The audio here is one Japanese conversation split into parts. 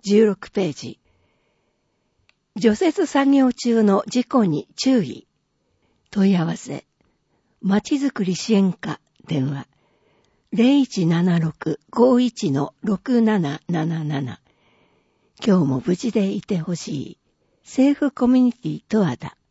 16ページ。除雪作業中の事故に注意。問い合わせ。まちづくり支援課電話。0176-51-6777。今日も無事でいてほしい。セーフコミュニティとはだ。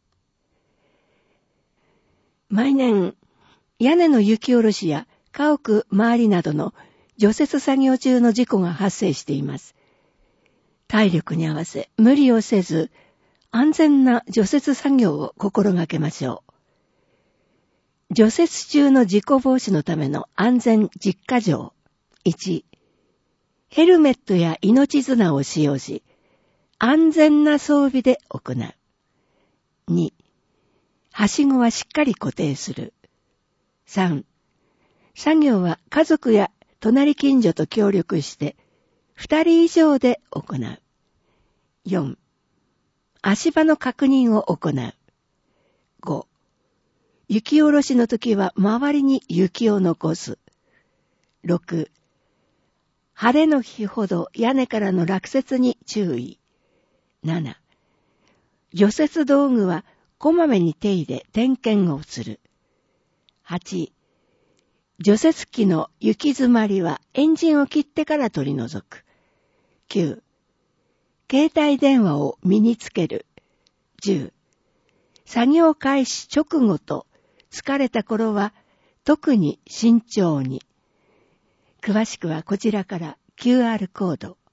毎年、屋根の雪下ろしや家屋周りなどの除雪作業中の事故が発生しています。体力に合わせ無理をせず、安全な除雪作業を心がけましょう。除雪中の事故防止のための安全10か条。1、ヘルメットや命綱を使用し、安全な装備で行う。2、はしごはしっかり固定する。3、作業は家族や隣近所と協力して2人以上で行う。4、足場の確認を行う。5、雪下ろしの時は周りに雪を残す。6、晴れの日ほど屋根からの落雪に注意。7、除雪道具はこまめに手入れ点検をする。8、除雪機の雪詰まりはエンジンを切ってから取り除く。9、携帯電話を身につける。10、作業開始直後と疲れた頃は特に慎重に。詳しくはこちらから QR コード。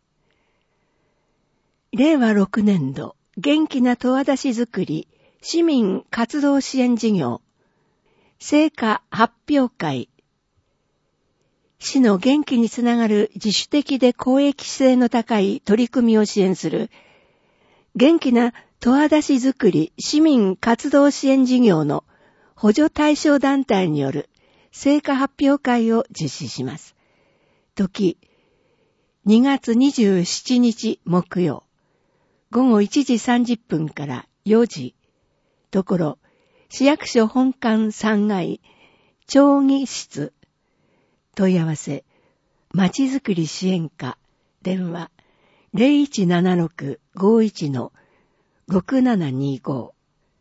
令和6年度元気な十和田市づくり市民活動支援事業成果発表会。市の元気につながる自主的で公益性の高い取り組みを支援する元気な十和田市づくり市民活動支援事業の補助対象団体による成果発表会を実施します。時、2月27日木曜、午後1時30分から4時、ところ、市役所本館3階、町議室、問い合わせ、まちづくり支援課、電話、0176-51-6725。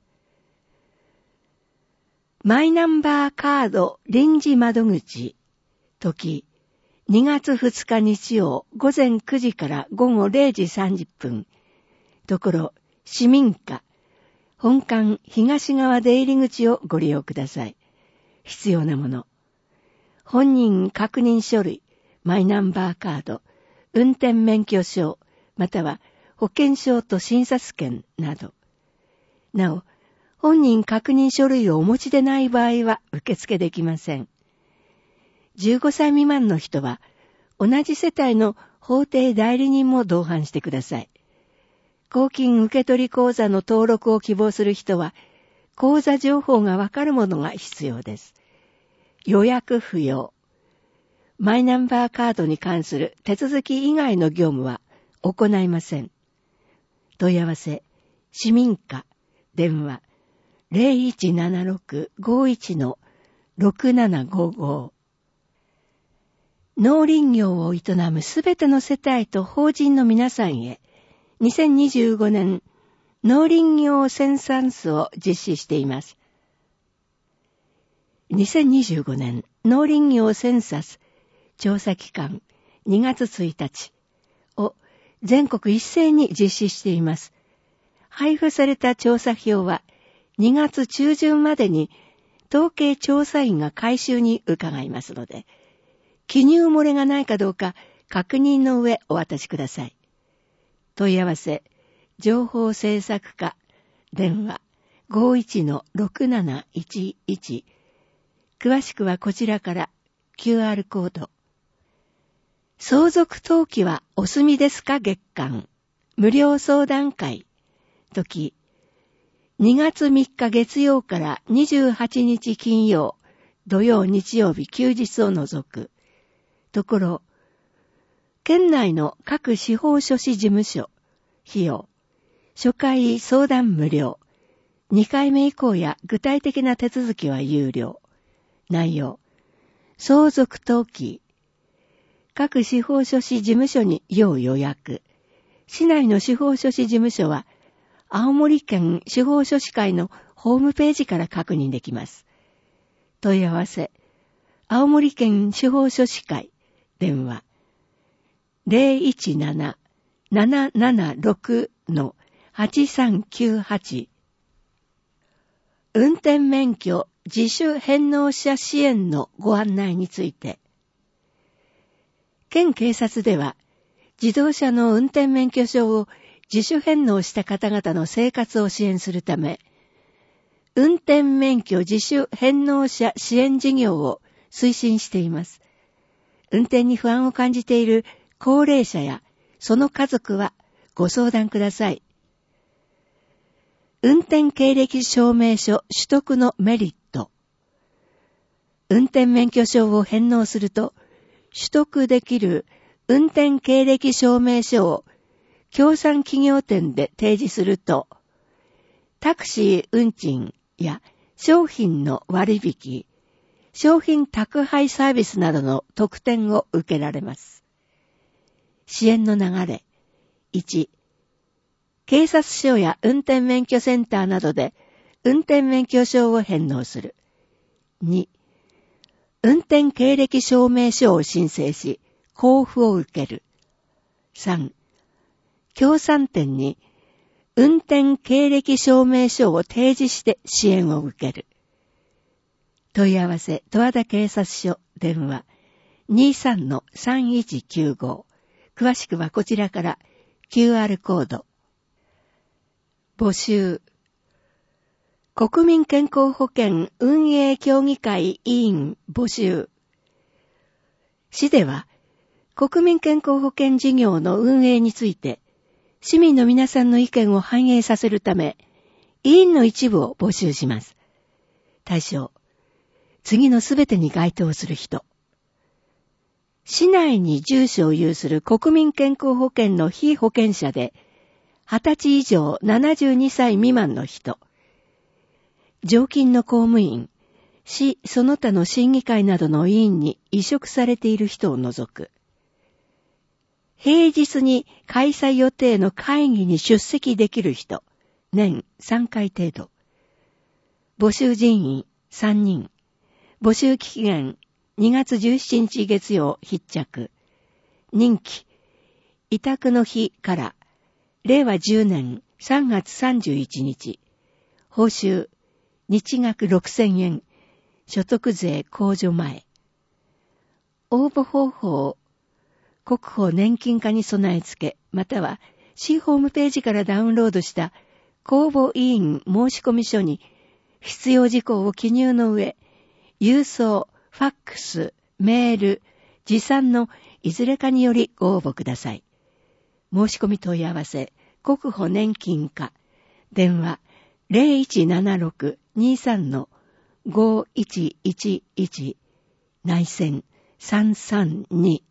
マイナンバーカード臨時窓口、時、2月2日日曜午前9時から午後0時30分、ところ、市民課、本館東側出入り口をご利用ください。必要なもの。本人確認書類、マイナンバーカード、運転免許証、または保険証と診察券など。なお、本人確認書類をお持ちでない場合は受付できません。15歳未満の人は、同じ世帯の法定代理人も同伴してください。公金受取口座の登録を希望する人は、口座情報がわかるものが必要です。予約不要。マイナンバーカードに関する手続き以外の業務は行いません。問い合わせ、市民課、電話、0176-51-6755。農林業を営むすべての世帯と法人の皆さんへ、2025年農林業センサスを実施しています。2025年農林業センサス調査期間2月1日を全国一斉に実施しています。配布された調査票は2月中旬までに統計調査員が回収に伺いますので、記入漏れがないかどうか確認の上お渡しください。問い合わせ、情報政策課、電話 51-6711。詳しくはこちらから QR コード。相続登記はお済みですか月間。無料相談会。時、2月3日月曜から28日金曜、土曜日曜日休日を除く。ところ、県内の各司法書士事務所、費用、初回相談無料、2回目以降や具体的な手続きは有料。内容、相続登記、各司法書士事務所に要予約、 市内の司法書士事務所は、青森県司法書士会のホームページから確認できます。問い合わせ、青森県司法書士会、電話、017-776-8398。運転免許自主返納者支援のご案内について、県警察では、自動車の運転免許証を自主返納した方々の生活を支援するため、運転免許自主返納者支援事業を推進しています。運転に不安を感じている高齢者やその家族はご相談ください。運転経歴証明書取得のメリット。運転免許証を返納すると、取得できる運転経歴証明書を協賛企業店で提示すると、タクシー運賃や商品の割引、商品宅配サービスなどの特典を受けられます。支援の流れ。1、警察署や運転免許センターなどで運転免許証を返納する。2、運転経歴証明書を申請し、交付を受ける。3、協賛店に運転経歴証明書を提示して支援を受ける。問い合わせ、十和田警察署、電話、23-3195。詳しくはこちらから QR コード。募集。国民健康保険運営協議会委員募集。市では、国民健康保険事業の運営について、市民の皆さんの意見を反映させるため、委員の一部を募集します。対象、次のすべてに該当する人。市内に住所を有する国民健康保険の被保険者で、20歳以上72歳未満の人。常勤の公務員、市その他の審議会などの委員に委嘱されている人を除く。平日に開催予定の会議に出席できる人、年3回程度。募集人員3人。募集期限2月17日月曜必着。任期、委託の日から令和10年3月31日。報酬、日額6000円。所得税控除前。応募方法、国保年金課に備え付け、または市ホームページからダウンロードした公募委員申込書に必要事項を記入の上、郵送、ファックス、メール、持参のいずれかによりご応募ください。申し込み問い合わせ、国保年金課、電話 0176-23-5111 内線332